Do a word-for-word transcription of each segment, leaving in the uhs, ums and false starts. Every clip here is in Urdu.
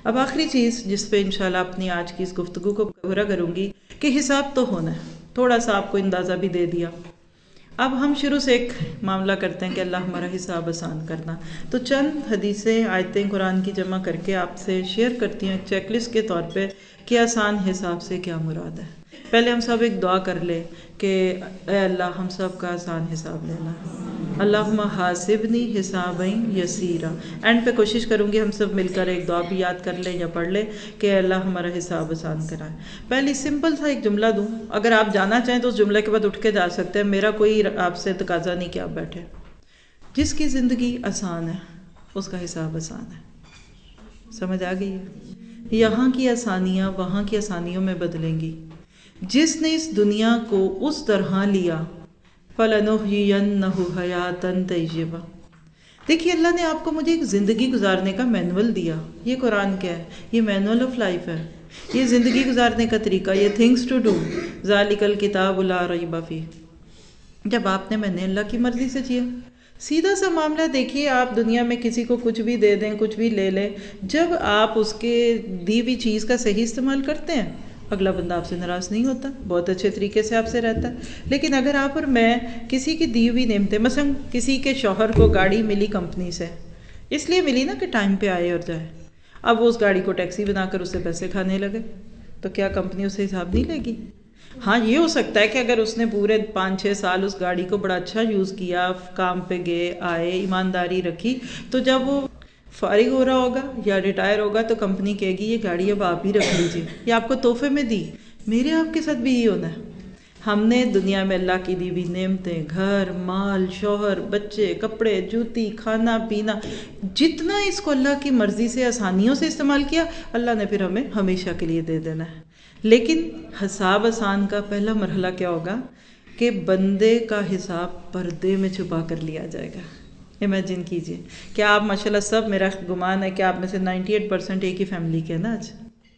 اب آخری چیز جس پہ انشاءاللہ اپنی آج کی اس گفتگو کو پورا کروں گی کہ حساب تو ہونا ہے، تھوڑا سا آپ کو اندازہ بھی دے دیا۔ اب ہم شروع سے ایک معاملہ کرتے ہیں کہ اللہ ہمارا حساب آسان کرنا، تو چند حدیثیں آیتیں قرآن کی جمع کر کے آپ سے شیئر کرتی ہیں چیک لسٹ کے طور پہ کہ آسان حساب سے کیا مراد ہے۔ پہلے ہم سب ایک دعا کر لیں کہ اے اللہ ہم سب کا آسان حساب لینا، اللہم حاسبنی حسابا یسیرا۔ اینڈ پہ کوشش کروں گی ہم سب مل کر ایک دعا بھی یاد کر لیں یا پڑھ لیں کہ اے اللہ ہمارا حساب آسان کرائے۔ پہلی سمپل سا ایک جملہ دوں، اگر آپ جانا چاہیں تو اس جملے کے بعد اٹھ کے جا سکتے ہیں، میرا کوئی آپ سے تقاضا نہیں کہ آپ بیٹھے۔ جس کی زندگی آسان ہے اس کا حساب آسان ہے۔ سمجھ آ گئی ہے؟ یہاں کی آسانیاں وہاں کی آسانیوں میں بدلیں گی۔ جس نے اس دنیا کو اس طرح لیا فَلَنُحْيِيَنَّهُ حَيَاتًا طَيِّبَةً۔ دیکھیے اللہ نے آپ کو مجھے ایک زندگی گزارنے کا مینول دیا۔ یہ قرآن کیا ہے؟ یہ مینول آف لائف ہے، یہ زندگی گزارنے کا طریقہ، یہ تھنگس ٹو ڈو، ذَلِكَ الْكِتَابُ لَا رَيْبَ فِيهِ۔ جب آپ نے میں نے اللہ کی مرضی سے جیا، سیدھا سا معاملہ۔ دیکھیے آپ دنیا میں کسی کو کچھ بھی دے دیں، کچھ بھی لے لیں، جب آپ اس کے دی ہوئی چیز کا صحیح استعمال کرتے ہیں اگلا بندہ آپ سے ناراض نہیں ہوتا، بہت اچھے طریقے سے آپ سے رہتا ہے۔ لیکن اگر آپ اور میں کسی کی دی ہوئی نعمتیں، مثلا کسی کے شوہر کو گاڑی ملی کمپنی سے، اس لیے ملی نا کہ ٹائم پہ آئے اور جائے، اب وہ اس گاڑی کو ٹیکسی بنا کر اس سے پیسے کھانے لگے، تو کیا کمپنی اسے حساب نہیں لے گی؟ ہاں یہ ہو سکتا ہے کہ اگر اس نے پورے پانچ چھ سال اس گاڑی کو بڑا اچھا یوز کیا، کام پہ گئے آئے، ایمانداری رکھی، تو جب وہ فارغ ہو رہا ہوگا یا ریٹائر ہوگا تو کمپنی کہے گی یہ گاڑی اب آپ ہی رکھ لیجیے، یہ آپ کو تحفے میں دی۔ میرے آپ کے ساتھ بھی یہ ہونا ہے۔ ہم نے دنیا میں اللہ کی دی ہوئی نعمتیں، گھر، مال، شوہر، بچے، کپڑے، جوتی، کھانا پینا، جتنا اس کو اللہ کی مرضی سے آسانیوں سے استعمال کیا، اللہ نے پھر ہمیں ہمیشہ کے لیے دے دینا ہے۔ لیکن حساب آسان کا پہلا مرحلہ کیا ہوگا کہ بندے کا حساب پردے میں چھپا کر لیا جائے گا۔ امیجن کیجئے کہ آپ ماشاءاللہ سب، میرا گمان ہے کہ آپ میں سے نائنٹی ایٹ پرسنٹ ایک ہی فیملی کے ہیں نا آج۔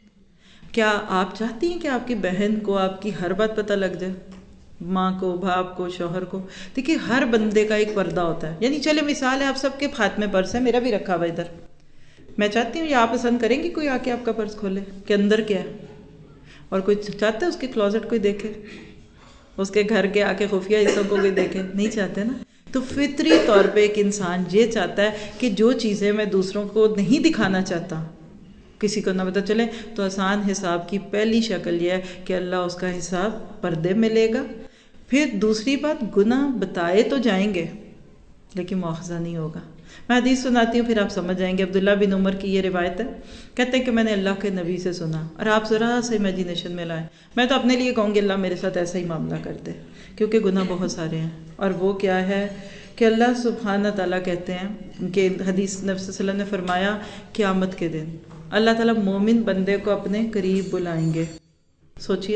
کیا آپ چاہتی ہیں کہ آپ کی بہن کو آپ کی ہر بات پتہ لگ جائے؟ ماں کو، باپ کو، شوہر کو؟ دیکھیے ہر بندے کا ایک پردہ ہوتا ہے، یعنی چلے مثال ہے آپ سب کے ہاتھ میں پرس ہے، میرا بھی رکھا ہوا ادھر، میں چاہتی ہوں یہ آپ پسند کریں گی کوئی آ کے آپ کا پرس کھولے کہ اندر کیا ہے؟ اور کوئی چاہتا ہے اس کے کلوزٹ کوئی دیکھے، اس کے گھر کے آ کے خفیہ حصوں کو کوئی دیکھے؟ نہیں چاہتے نا۔ تو فطری طور پہ ایک انسان یہ چاہتا ہے کہ جو چیزیں میں دوسروں کو نہیں دکھانا چاہتا، کسی کو نہ پتہ چلے، تو آسان حساب کی پہلی شکل یہ ہے کہ اللہ اس کا حساب پردے میں لے گا۔ پھر دوسری بات، گناہ بتائے تو جائیں گے لیکن مواخذہ نہیں ہوگا۔ میں حدیث سناتی ہوں پھر آپ سمجھ جائیں گے۔ عبداللہ بن عمر کی یہ روایت ہے، کہتے ہیں کہ میں نے اللہ کے نبی سے سنا، اور آپ ذرا سا امیجینیشن میں لائیں، میں تو اپنے لیے کہوں گی اللہ میرے ساتھ ایسا ہی معاملہ کر دے، کیونکہ گناہ بہت سارے ہیں۔ اور وہ کیا ہے کہ اللہ سبحانہ تعالیٰ کہتے ہیں کہ حدیث نبی صلی اللہ علیہ وسلم نے فرمایا قیامت کے دن اللہ تعالیٰ مومن بندے کو اپنے قریب بلائیں گے، سوچئے،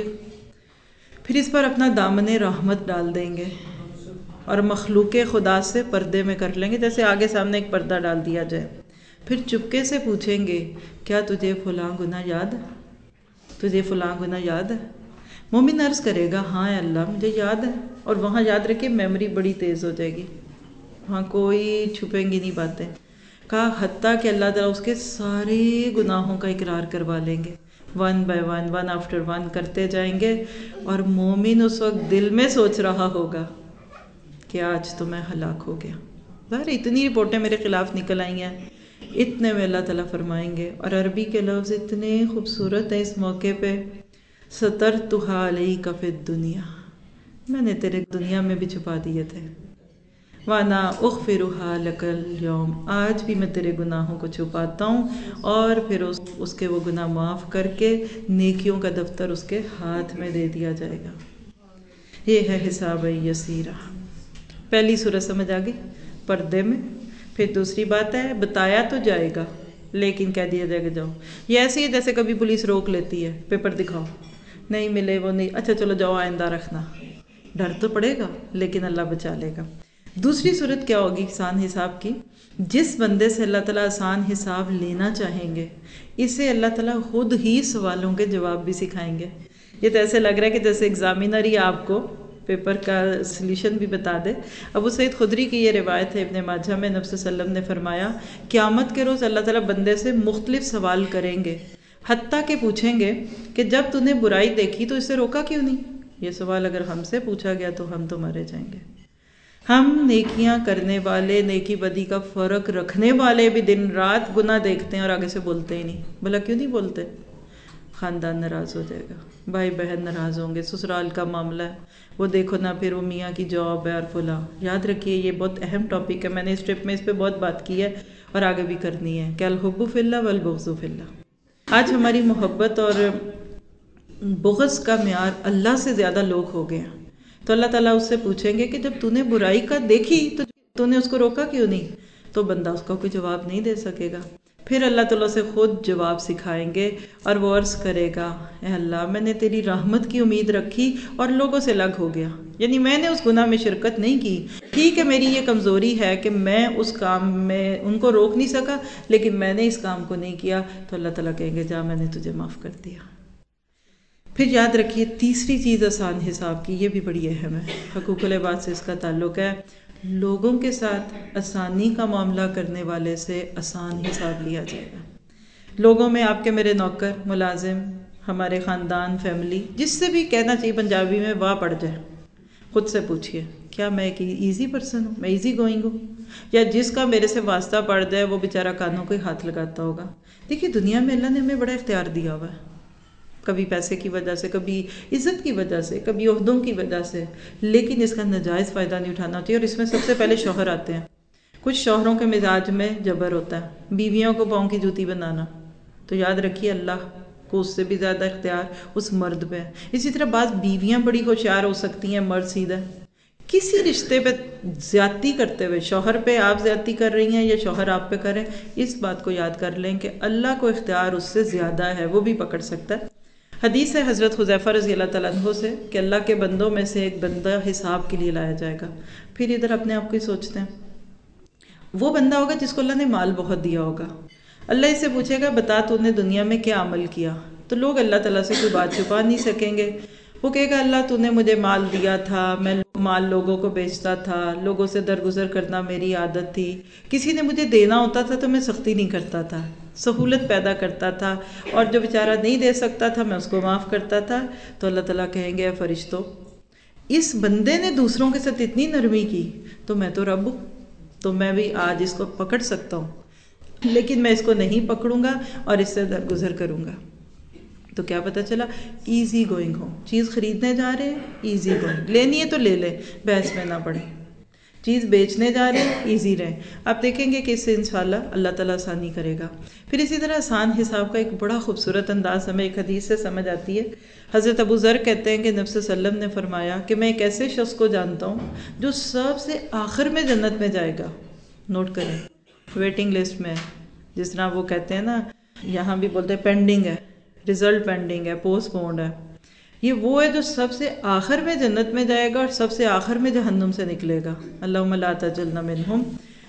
پھر اس پر اپنا دامن رحمت ڈال دیں گے اور مخلوق خدا سے پردے میں کر لیں گے، جیسے آگے سامنے ایک پردہ ڈال دیا جائے۔ پھر چپکے سے پوچھیں گے کیا تجھے فلاں گناہ یاد ہے؟ تجھے فلاں گناہ یاد ہے؟ مومن عرض کرے گا ہاں اللہ مجھے یاد ہے، اور وہاں یاد رکھے میموری بڑی تیز ہو جائے گی، وہاں کوئی چھپیں گی نہیں باتیں۔ کہا حتیٰ کہ اللہ تعالیٰ اس کے سارے گناہوں کا اقرار کروا لیں گے، one by one, one after one کرتے جائیں گے، اور مومن اس وقت دل میں سوچ رہا ہوگا کہ آج تو میں ہلاک ہو گیا۔ ظاہر اتنی رپورٹیں میرے خلاف نکل آئی ہیں، اتنے میں اللہ تعالیٰ فرمائیں گے، اور عربی کے لفظ اتنے خوبصورت ہیں اس موقع پہ، سترتھا علیک فی الدنیا، میں نے تیرے دنیا میں بھی چھپا دیے تھے، وانا اغفرھا لک اليوم، آج بھی میں تیرے گناہوں کو چھپاتا ہوں، اور پھر اس, اس کے وہ گناہ معاف کر کے نیکیوں کا دفتر اس کے ہاتھ میں دے دیا جائے گا۔ یہ ہے حساب یسیرہ۔ پہلی صورت سمجھ آ گئی، پردے میں۔ پھر دوسری بات ہے بتایا تو جائے گا لیکن کہہ دیا جائے گا جاؤ، یہ ایسے ہی جیسے کبھی پولیس روک لیتی ہے، پیپر دکھاؤ، نہیں ملے وہ نہیں، اچھا چلو جاؤ آئندہ رکھنا، ڈر تو پڑے گا لیکن اللہ بچا لے گا۔ دوسری صورت کیا ہوگی آسان حساب کی؟ جس بندے سے اللہ تعالیٰ آسان حساب لینا چاہیں گے اسے اللہ تعالیٰ خود ہی سوالوں کے جواب بھی سکھائیں گے۔ یہ تو ایسے لگ رہا ہے کہ جیسے ایگزامینر ہی آپ کو پیپر کا سلیوشن بھی بتا دے۔ ابو سعید خدری کی یہ روایت ہے ابن ماجہ میں، نبی صلی اللہ علیہ وسلم نے فرمایا قیامت کے روز اللہ تعالیٰ بندے سے مختلف سوال کریں گے، حتیٰ کہ پوچھیں گے کہ جب تو نے برائی دیکھی تو اسے روکا کیوں نہیں؟ یہ سوال اگر ہم سے پوچھا گیا تو ہم تو مارے جائیں گے۔ ہم نیکیاں کرنے والے، نیکی بدی کا فرق رکھنے والے بھی دن رات گناہ دیکھتے ہیں اور آگے سے بولتے ہی نہیں۔ بھلا کیوں نہیں بولتے؟ خاندان ناراض ہو جائے گا، بھائی بہن ناراض ہوں گے، سسرال کا معاملہ ہے، وہ دیکھو نا پھر وہ میاں کی جاب ہے اور فلاں۔ یاد رکھیے یہ بہت اہم ٹاپک ہے، میں نے اس ٹرپ میں اس پہ بہت بات کی ہے اور آگے بھی کرنی ہے کہ الحب فی اللہ والبغض فی اللہ۔ آج ہماری محبت اور بغض کا معیار اللہ سے زیادہ لوگ ہو گئے ہیں، تو اللہ تعالیٰ اس سے پوچھیں گے کہ جب تو نے برائی کا دیکھی تو تو نے اس کو روکا کیوں نہیں؟ تو بندہ اس کا کوئی جواب نہیں دے سکے گا۔ پھر اللہ تعالیٰ سے خود جواب سکھائیں گے اور وہ عرض کرے گا اے اللہ میں نے تیری رحمت کی امید رکھی اور لوگوں سے الگ ہو گیا، یعنی میں نے اس گناہ میں شرکت نہیں کی۔ ٹھیک ہے میری یہ کمزوری ہے کہ میں اس کام میں ان کو روک نہیں سکا، لیکن میں نے اس کام کو نہیں کیا، تو اللہ تعالیٰ کہیں گے جا میں نے تجھے معاف کر دیا۔ پھر یاد رکھیے تیسری چیز آسان حساب کی، یہ بھی بڑی اہم ہے، حقوق العباد سے اس کا تعلق ہے۔ لوگوں کے ساتھ آسانی کا معاملہ کرنے والے سے آسان حساب لیا جائے گا۔ لوگوں میں آپ کے میرے نوکر، ملازم، ہمارے خاندان، فیملی، جس سے بھی کہنا چاہیے پنجابی میں واہ پڑ جائے، خود سے پوچھئے کیا میں ایک ایزی پرسن ہوں، میں ایزی گوئنگ ہوں، یا جس کا میرے سے واسطہ پڑ جائے وہ بیچارہ کانوں کو ہی ہاتھ لگاتا ہوگا۔ دیکھیے دنیا میں اللہ نے ہمیں بڑا اختیار دیا ہوا ہے، کبھی پیسے کی وجہ سے، کبھی عزت کی وجہ سے، کبھی عہدوں کی وجہ سے، لیکن اس کا ناجائز فائدہ نہیں اٹھانا چاہیے۔ اور اس میں سب سے پہلے شوہر آتے ہیں۔ کچھ شوہروں کے مزاج میں جبر ہوتا ہے، بیویوں کو پاؤں کی جوتی بنانا، تو یاد رکھیے اللہ کو اس سے بھی زیادہ اختیار اس مرد پہ ہے۔ اسی طرح بعض بیویاں بڑی ہوشیار ہو سکتی ہیں، مرد سیدھا۔ کسی رشتے پہ زیادتی کرتے ہوئے، شوہر پہ آپ زیادتی کر رہی ہیں یا شوہر آپ پہ کریں، اس بات کو یاد کر لیں کہ اللہ کو اختیار اس سے زیادہ ہے، وہ بھی پکڑ سکتا ہے۔ حدیث ہے حضرت حذیفہ رضی اللہ تعالیٰ عنہ سے کہ اللہ کے بندوں میں سے ایک بندہ حساب کے لیے لایا جائے گا۔ پھر ادھر اپنے آپ کو ہی سوچتے ہیں، وہ بندہ ہوگا جس کو اللہ نے مال بہت دیا ہوگا۔ اللہ اس سے پوچھے گا بتا تو نے دنیا میں کیا عمل کیا؟ تو لوگ اللہ تعالیٰ سے کوئی بات چھپا نہیں سکیں گے۔ وہ کہے گا اللہ تو نے مجھے مال دیا تھا، میں مال لوگوں کو بیچتا تھا، لوگوں سے درگزر کرنا میری عادت تھی، کسی نے مجھے دینا ہوتا تھا تو میں سختی نہیں کرتا تھا، سہولت پیدا کرتا تھا، اور جو بیچارہ نہیں دے سکتا تھا میں اس کو معاف کرتا تھا۔ تو اللہ تعالیٰ کہیں گے اے فرشتوں، اس بندے نے دوسروں کے ساتھ اتنی نرمی کی تو میں تو رب ہوں، تو میں بھی آج اس کو پکڑ سکتا ہوں، لیکن میں اس کو نہیں پکڑوں گا اور اس سے درگزر کروں گا۔ تو کیا پتہ چلا؟ ایزی گوئنگ ہو، چیز خریدنے جا رہے ہیں ایزی گوئنگ، لینی ہے تو لے لیں، بحث میں نہ پڑیں، چیز بیچنے جا رہے ہیں ایزی رہیں۔ آپ دیکھیں گے کہ اس سے انشاءاللہ اللہ تعالیٰ آسانی کرے گا۔ پھر اسی طرح آسان حساب کا ایک بڑا خوبصورت انداز ہمیں ایک حدیث سے سمجھ آتی ہے۔ حضرت ابو ذر کہتے ہیں کہ نبی صلی اللہ علیہ وسلم نے فرمایا کہ میں ایک ایسے شخص کو جانتا ہوں جو سب سے آخر میں جنت میں جائے گا۔ نوٹ کریں، ویٹنگ لسٹ میں، جس طرح وہ کہتے ہیں نا، یہاں بھی بولتے ہیں پینڈنگ ہے، رزلٹ پینڈنگ ہے، پوسٹ پونڈ ہے۔ یہ وہ ہے جو سب سے آخر میں جنت میں جائے گا اور سب سے آخر میں جہنم سے نکلے گا۔ اللہم لا تجعلنا منہم۔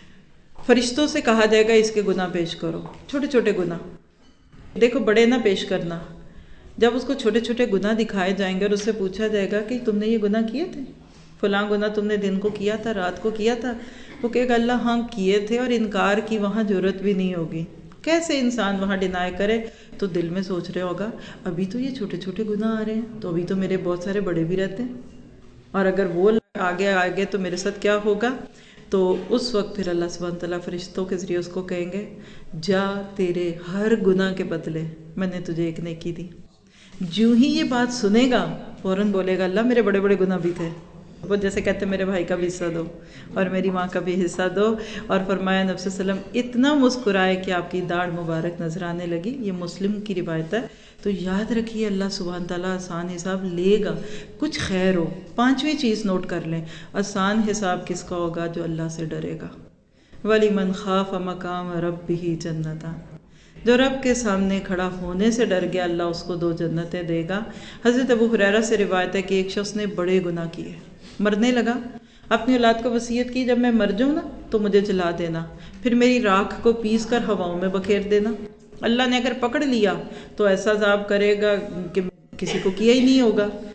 فرشتوں سے کہا جائے گا اس کے گناہ پیش کرو، چھوٹے چھوٹے گناہ، دیکھو بڑے نہ پیش کرنا۔ جب اس کو چھوٹے چھوٹے گناہ دکھائے جائیں گے اور اس سے پوچھا جائے گا کہ تم نے یہ گناہ کیے تھے، فلاں گناہ تم نے دن کو کیا تھا، رات کو کیا تھا، وہ کہے گا اللہ ہاں کیے تھے، اور انکار کی وہاں ضرورت بھی نہیں ہوگی۔ کیسے انسان وہاں ڈینائی کرے؟ تو دل میں سوچ رہے ہوگا ابھی تو یہ چھوٹے چھوٹے گناہ آ رہے ہیں، تو ابھی تو میرے بہت سارے بڑے بھی رہتے ہیں، اور اگر وہ آگے آگے تو میرے ساتھ کیا ہوگا؟ تو اس وقت پھر اللہ سبحانہ تعالیٰ فرشتوں کے ذریعے اس کو کہیں گے جا تیرے ہر گناہ کے بدلے میں نے تجھے ایک نیکی دی۔ جو ہی یہ بات سنے گا فوراً بولے گا اللہ میرے بڑے بڑے گناہ بھی تھے، وہ جیسے کہتے ہیں میرے بھائی کا بھی حصہ دو اور میری ماں کا بھی حصہ دو۔ اور فرمایا نبی صلی اللہ علیہ وسلم اتنا مسکرائے کہ آپ کی داڑھ مبارک نظر آنے لگی۔ یہ مسلم کی روایت ہے۔ تو یاد رکھیے اللہ سبحانہ تعالیٰ آسان حساب لے گا، کچھ خیر ہو۔ پانچویں چیز نوٹ کر لیں، آسان حساب کس کا ہوگا؟ جو اللہ سے ڈرے گا۔ وَلِمَنْ خَافَ مَقَامَ رَبِّهِ جَنَّتَانِ، جو رب کے سامنے کھڑا ہونے سے ڈر گیا اللہ اس کو دو جنتیں دے گا۔ حضرت ابو ہریرہ سے روایت ہے کہ ایک شخص نے بڑے گناہ کیے، مرنے لگا، اپنی اولاد کو وصیت کی جب میں مر جاؤں نا تو مجھے جلا دینا، پھر میری راکھ کو پیس کر ہواؤں میں بکھیر دینا۔ اللہ نے اگر پکڑ لیا تو ایسا عذاب کرے گا کہ کسی کو کیا ہی نہیں ہوگا۔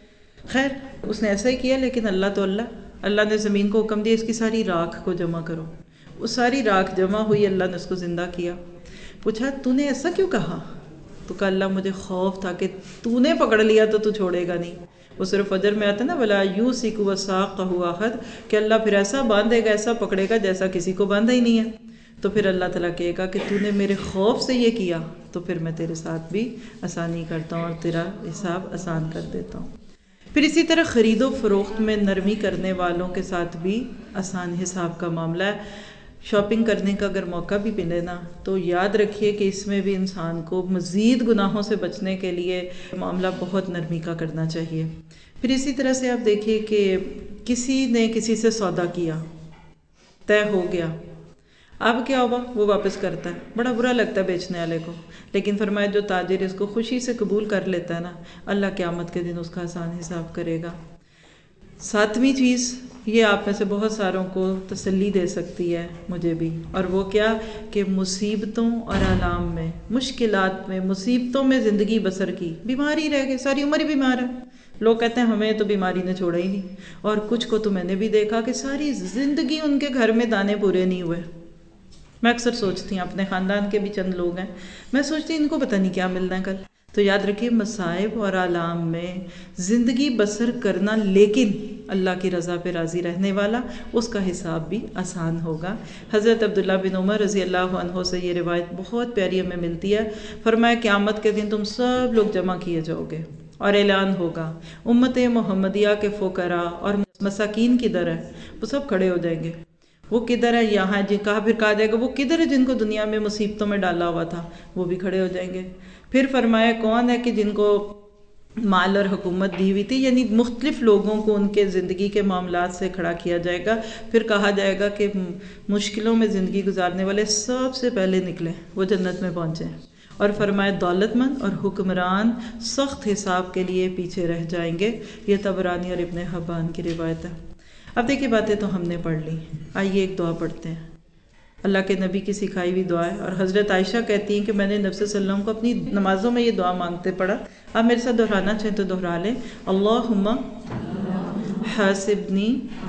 خیر اس نے ایسا ہی کیا، لیکن اللہ تو اللہ اللہ نے زمین کو حکم دیا اس کی ساری راکھ کو جمع کرو. وہ ساری راکھ جمع ہوئی، اللہ نے اس کو زندہ کیا. پوچھا تو نے ایسا کیوں کہا؟ تو کہا اللہ مجھے خوف تھا کہ تو نے پکڑ لیا تو تو چھوڑے گا نہیں. وہ صرف فجر میں آتا نا ولا یوسک وثاقہ احد، کہ اللہ پھر ایسا باندھے گا ایسا پکڑے گا جیسا کسی کو باندھا ہی نہیں ہے. تو پھر اللہ تعالیٰ کہے گا کہ تو نے میرے خوف سے یہ کیا تو پھر میں تیرے ساتھ بھی آسانی کرتا ہوں اور تیرا حساب آسان کر دیتا ہوں. پھر اسی طرح خرید و فروخت میں نرمی کرنے والوں کے ساتھ بھی آسان حساب کا معاملہ ہے. شاپنگ کرنے کا اگر موقع بھی ملے نا تو یاد رکھیے کہ اس میں بھی انسان کو مزید گناہوں سے بچنے کے لیے معاملہ بہت نرمی کا کرنا چاہیے. پھر اسی طرح سے آپ دیکھیے کہ کسی نے کسی سے سودا کیا، طے ہو گیا، اب کیا ہوا وہ واپس کرتا ہے، بڑا برا لگتا ہے بیچنے والے کو، لیکن فرمایا جو تاجر اس کو خوشی سے قبول کر لیتا ہے نا اللہ قیامت کے دن اس کا آسان حساب کرے گا. ساتویں چیز یہ آپ میں سے بہت ساروں کو تسلی دے سکتی ہے، مجھے بھی، اور وہ کیا کہ مصیبتوں اور آلام میں، مشکلات میں، مصیبتوں میں زندگی بسر کی. بیماری رہ گئے، ساری عمر ہی بیمار ہے. لوگ کہتے ہیں ہمیں تو بیماری نے چھوڑا ہی نہیں، اور کچھ کو تو میں نے بھی دیکھا کہ ساری زندگی ان کے گھر میں دانے پورے نہیں ہوئے. میں اکثر سوچتی ہوں، اپنے خاندان کے بھی چند لوگ ہیں، میں سوچتی ہوں ان کو پتہ نہیں کیا ملنا ہے کل. تو یاد رکھیے مصائب اور آلام میں زندگی بسر کرنا، لیکن اللہ کی رضا پہ راضی رہنے والا، اس کا حساب بھی آسان ہوگا. حضرت عبداللہ بن عمر رضی اللہ عنہ سے یہ روایت بہت پیاری ہمیں ملتی ہے. فرمایا قیامت کے دن تم سب لوگ جمع کیے جاؤ گے اور اعلان ہوگا امت محمدیہ کے فقراء اور مساکین کدھر ہے؟ وہ سب کھڑے ہو جائیں گے. وہ کدھر ہے؟ یہاں. جن کہا پھر کہا جائے گا وہ کدھر ہے جن کو دنیا میں مصیبتوں میں ڈالا ہوا تھا؟ وہ بھی کھڑے ہو جائیں گے. پھر فرمایا کون ہے کہ جن کو مال اور حکومت دی ہوئی تھی، یعنی مختلف لوگوں کو ان کے زندگی کے معاملات سے کھڑا کیا جائے گا. پھر کہا جائے گا کہ مشکلوں میں زندگی گزارنے والے سب سے پہلے نکلیں، وہ جنت میں پہنچیں. اور فرمایا دولت مند اور حکمران سخت حساب کے لیے پیچھے رہ جائیں گے. یہ طبرانی اور ابن حبان کی روایت ہے. اب دیکھیے باتیں تو ہم نے پڑھ لی، آئیے ایک دعا پڑھتے ہیں. اللہ کے نبی کی سکھائی ہوئی دعا ہے، اور حضرت عائشہ کہتی ہیں کہ میں نے نبی صلی اللہ علیہ وسلم کو اپنی نمازوں میں یہ دعا مانگتے پڑھا. آپ میرے ساتھ دہرانا چاہیں تو دہرا لیں. اللہم حاسبنی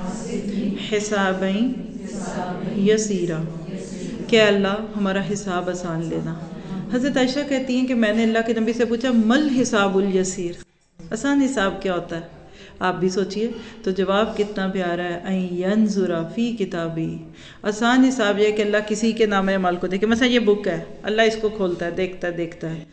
حسابیں یسیرا، کہ اللہ ہمارا حساب آسان لینا. حضرت عائشہ کہتی ہیں کہ میں نے اللہ کے نبی سے پوچھا مل حساب الیسیر، آسان حساب کیا ہوتا ہے؟ آپ بھی سوچئے تو جواب کتنا پیارا ہے. این ینظر فی کتابی، آسان حساب یہ کہ اللہ کسی کے نام اعمال کو دیکھے. مثلا یہ بک ہے، اللہ اس کو کھولتا ہے، دیکھتا ہے دیکھتا ہے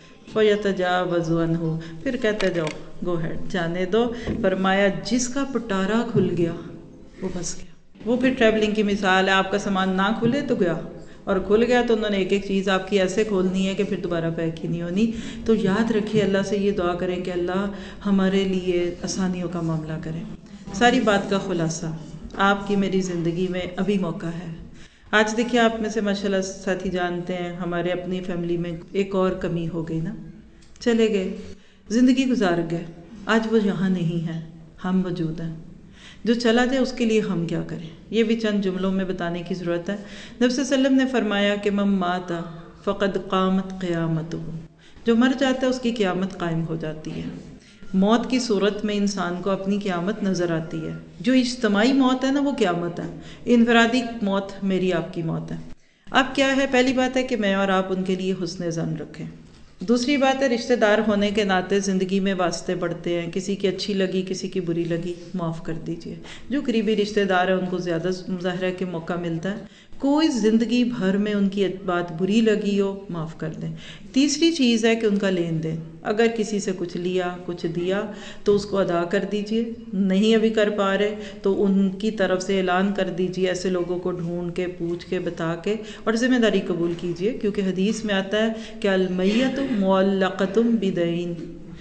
فیتجاوز عنہ، پھر کہتا ہے جاؤ گو ہیڈ جانے دو. فرمایا جس کا پٹارا کھل گیا وہ بس گیا. وہ پھر ٹریولنگ کی مثال ہے، آپ کا سامان نہ کھلے تو گیا، اور کھل گیا تو انہوں نے ایک ایک چیز آپ کی ایسے کھولنی ہے کہ پھر دوبارہ پیک ہی نہیں ہونی. تو یاد رکھیے اللہ سے یہ دعا کریں کہ اللہ ہمارے لیے آسانیوں کا معاملہ کریں. ساری بات کا خلاصہ آپ کی میری زندگی میں ابھی موقع ہے. آج دیکھیے آپ میں سے ماشاءاللہ ساتھی جانتے ہیں ہمارے اپنی فیملی میں ایک اور کمی ہو گئی نا، چلے گئے، زندگی گزار گئے، آج وہ یہاں نہیں ہے، ہم موجود ہیں. جو چلا جائے اس کے لیے ہم کیا کریں، یہ بھی چند جملوں میں بتانے کی ضرورت ہے. نبی صلی اللہ علیہ وسلم نے فرمایا کہ من مات فقد قامت قیامتہ، جو مر جاتا ہے اس کی قیامت قائم ہو جاتی ہے. موت کی صورت میں انسان کو اپنی قیامت نظر آتی ہے. جو اجتماعی موت ہے نا وہ قیامت ہے، انفرادی موت میری آپ کی موت ہے. اب کیا ہے، پہلی بات ہے کہ میں اور آپ ان کے لیے حسن ظن رکھیں. دوسری بات ہے رشتہ دار ہونے کے ناطے زندگی میں واسطے پڑتے ہیں، کسی کی اچھی لگی کسی کی بری لگی، معاف کر دیجئے. جو قریبی رشتہ دار ہیں ان کو زیادہ مظاہرہ کے موقع ملتا ہے. کوئی زندگی بھر میں ان کی بات بری لگی ہو معاف کر دیں. تیسری چیز ہے کہ ان کا لین دین، اگر کسی سے کچھ لیا کچھ دیا تو اس کو ادا کر دیجئے. نہیں ابھی کر پا رہے تو ان کی طرف سے اعلان کر دیجئے، ایسے لوگوں کو ڈھونڈ کے پوچھ کے بتا کے، اور ذمہ داری قبول کیجئے. کیونکہ حدیث میں آتا ہے کہ المیت معلقۃ بدین،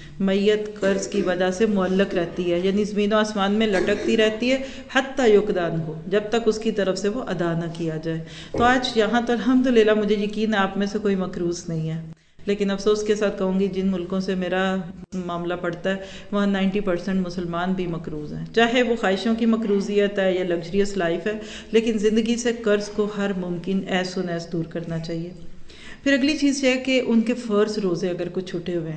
میت قرض کی وجہ سے معلق رہتی ہے، یعنی زمین و آسمان میں لٹکتی رہتی ہے حتیٰ یقدان ہو، جب تک اس کی طرف سے وہ ادا نہ کیا جائے. تو آج یہاں تو الحمدللہ مجھے یقین ہے آپ میں سے کوئی مقروض نہیں ہے، لیکن افسوس کے ساتھ کہوں گی جن ملکوں سے میرا معاملہ پڑتا ہے وہاں نائنٹی پرسنٹ مسلمان بھی مقروض ہیں، چاہے وہ خواہشوں کی مقروضیت ہے یا لگژریس لائف ہے، لیکن زندگی سے قرض کو ہر ممکن ایس و نیس دور کرنا چاہیے. پھر اگلی چیز یہ ہے کہ ان کے فرض روزے اگر کچھ چھوٹے ہوئے ہیں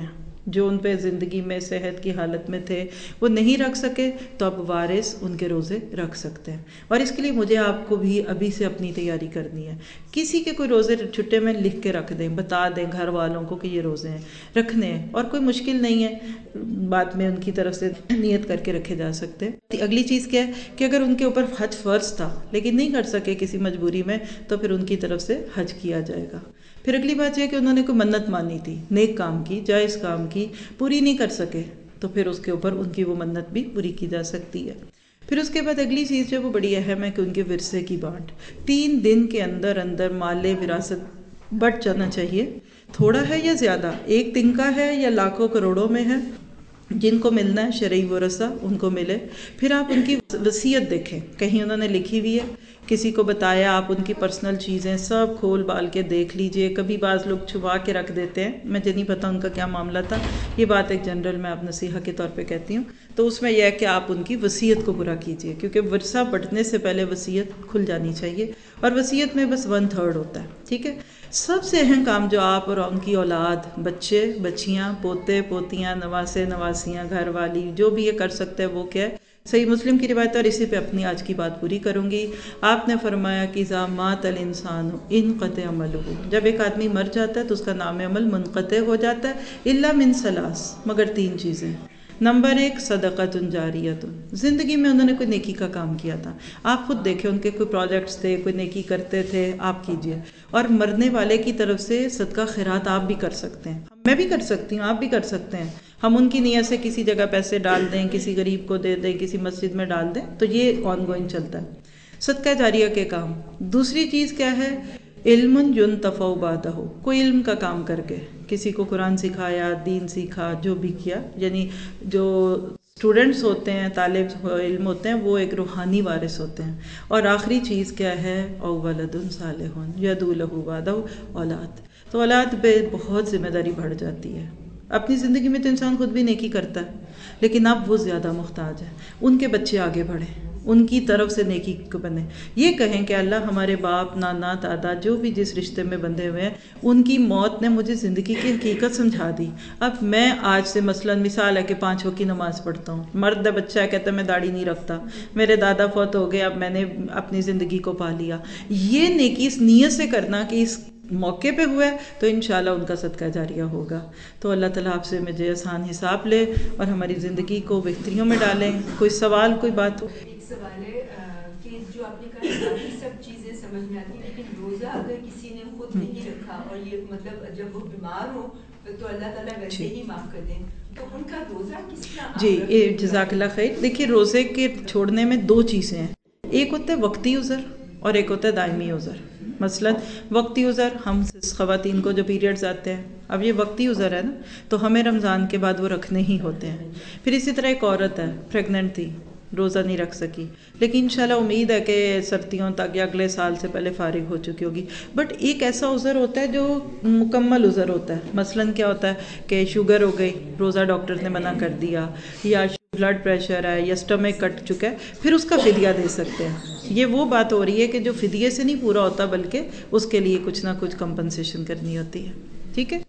جو ان پہ زندگی میں صحت کی حالت میں تھے وہ نہیں رکھ سکے تو اب وارث ان کے روزے رکھ سکتے ہیں. اور اس کے لیے مجھے آپ کو بھی ابھی سے اپنی تیاری کرنی ہے. کسی کے کوئی روزے چھٹے میں لکھ کے رکھ دیں, بتا دیں گھر والوں کو کہ یہ روزے ہیں, رکھنے ہیں, اور کوئی مشکل نہیں ہے, بعد میں ان کی طرف سے نیت کر کے رکھے جا سکتے ہیں. اگلی چیز کیا ہے کہ اگر ان کے اوپر حج فرض تھا لیکن نہیں کر سکے کسی مجبوری میں تو پھر ان کی طرف سے حج کیا جائے گا. پھر اگلی بات یہ کہ انہوں نے کوئی منت مانی تھی, نیک کام کی, جائز کام کی, پوری نہیں کر سکے تو پھر اس کے اوپر ان کی وہ منت بھی پوری کی جا سکتی ہے. پھر اس کے بعد اگلی چیز جو وہ بڑی اہم ہے کہ ان کے ورثے کی بانٹ. تین دن کے اندر اندر مال وراثت بٹ جانا چاہیے. تھوڑا ہے یا زیادہ, ایک تنکا ہے یا لاکھوں کروڑوں میں ہے, جن کو ملنا ہے شرعی ورثہ ان کو ملے. پھر آپ ان کی وصیت دیکھیں, کہیں انہوں نے لکھی ہوئی ہے, کسی کو بتایا, آپ ان کی پرسنل چیزیں سب کھول بال کے دیکھ لیجئے. کبھی بعض لوگ چھپا کے رکھ دیتے ہیں, مجھے نہیں پتا ان کا کیا معاملہ تھا, یہ بات ایک جنرل میں آپ نصیحت کے طور پہ کہتی ہوں. تو اس میں یہ ہے کہ آپ ان کی وصیت کو پورا کیجئے, کیونکہ ورثہ بٹنے سے پہلے وصیت کھل جانی چاہیے, اور وصیت میں بس ون تھرڈ ہوتا ہے. ٹھیک ہے. سب سے اہم کام جو آپ اور ان کی اولاد, بچے بچیاں, پوتے پوتیاں, نواسے نواسیاں, گھر والی, جو بھی یہ کر سکتے ہیں وہ کیا ہے. صحیح مسلم کی روایت ہے, اور اسی پہ اپنی آج کی بات پوری کروں گی. آپ نے فرمایا کہ اذا مات الانسان انقطع عملہ, جب ایک آدمی مر جاتا ہے تو اس کا نام عمل منقطع ہو جاتا ہے, الا من ثلاث, مگر تین چیزیں. نمبر ایک صدقۃ جاریۃ, زندگی میں انہوں نے کوئی نیکی کا کام کیا تھا, آپ خود دیکھیں ان کے کوئی پروجیکٹس تھے, کوئی نیکی کرتے تھے, آپ کیجئے. اور مرنے والے کی طرف سے صدقہ خیرات آپ بھی کر سکتے ہیں, میں بھی کر سکتی ہوں, آپ بھی کر سکتے ہیں. ہم ان کی نیت سے کسی جگہ پیسے ڈال دیں, کسی غریب کو دے دیں, کسی مسجد میں ڈال دیں, تو یہ آن گوئنگ چلتا ہے, صدقہ جاریہ کے کام. دوسری چیز کیا ہے, علم ينتفع بعدہ, کوئی علم کا کام کر کے, کسی کو قرآن سکھایا, دین سیکھا, جو بھی کیا. یعنی جو اسٹوڈنٹس ہوتے ہیں, طالب علم ہوتے ہیں, وہ ایک روحانی وارث ہوتے ہیں. اور آخری چیز کیا ہے, او ولد صالح یدعو لہ بعدہ, اولاد. تو اولاد پہ بہت ذمہ داری بڑھ جاتی ہے. اپنی زندگی میں تو انسان خود بھی نیکی کرتا ہے, لیکن اب وہ زیادہ محتاج ہے. ان کے بچے آگے بڑھیں, ان کی طرف سے نیکی کو بنے, یہ کہیں کہ اللہ ہمارے باپ, نانا, دادا, جو بھی جس رشتے میں بندھے ہوئے ہیں, ان کی موت نے مجھے زندگی کی حقیقت سمجھا دی. اب میں آج سے مثلاً مثال ہے کہ پانچ وقت کی نماز پڑھتا ہوں. مرد بچہ ہے, کہتا ہے میں داڑھی نہیں رکھتا, میرے دادا فوت ہو گئے, اب میں نے اپنی زندگی کو پا لیا. یہ نیکی اس نیت سے کرنا کہ اس موقع پہ ہوا ہے تو انشاءاللہ ان کا صدقہ جاریہ ہوگا. تو اللہ تعالیٰ آپ سے مجھے آسان حساب لے اور ہماری زندگی کو بہتریوں میں ڈالیں. کوئی سوال, کوئی بات؟ ایک سوال ہے کہ جو آپ نے کہا باقی سب چیزیں سمجھ میں آتی ہیں, لیکن روزہ اگر کسی نے خود نہیں رکھا اور یہ مطلب جب وہ بیمار ہو تو اللہ تعالیٰ ویسے ہی معاف کر دیں, تو ان کا روزہ کس طرح؟ جی جزاک اللہ خیر. دیکھیے روزے کے چھوڑنے میں دو چیزیں ہیں, ایک ہوتا ہے وقتی عذر اور ایک ہوتا ہے دائمی عذر. مثلاً وقتی عذر, ہم خواتین کو جو پیریڈز آتے ہیں, اب یہ وقتی عذر ہے نا, تو ہمیں رمضان کے بعد وہ رکھنے ہی ہوتے ہیں. پھر اسی طرح ایک عورت ہے, پریگننٹ تھی, روزہ نہیں رکھ سکی, لیکن انشاءاللہ امید ہے کہ سردیوں تک یا اگلے سال سے پہلے فارغ ہو چکی ہوگی. بٹ ایک ایسا عذر ہوتا ہے جو مکمل عذر ہوتا ہے. مثلاً کیا ہوتا ہے کہ شوگر ہو گئی, روزہ ڈاکٹر نے منع کر دیا, یا بلڈ پریشر ہے, یا سٹمک کٹ چکا ہے, پھر اس کا فدیہ دے سکتے ہیں. یہ وہ بات ہو رہی ہے کہ جو فدیے سے نہیں پورا ہوتا, بلکہ اس کے لیے کچھ نہ کچھ کمپنسیشن کرنی ہوتی ہے. ٹھیک ہے.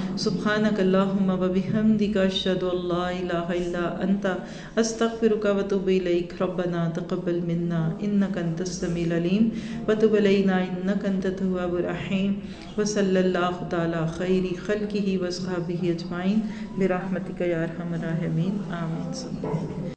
سبحانک اللہم و بحمدک, اشہد ان لا الہ الا انت, استغفرک و اتوب الیک. ربنا تقبل منا انک انت السمیع العلیم وتب علینا انک انت التواب الرحیم. وصلی اللہ تعالی خیر خلقہ واصحابہ اجمعین برحمتک یا ارحم الراحمین. آمین.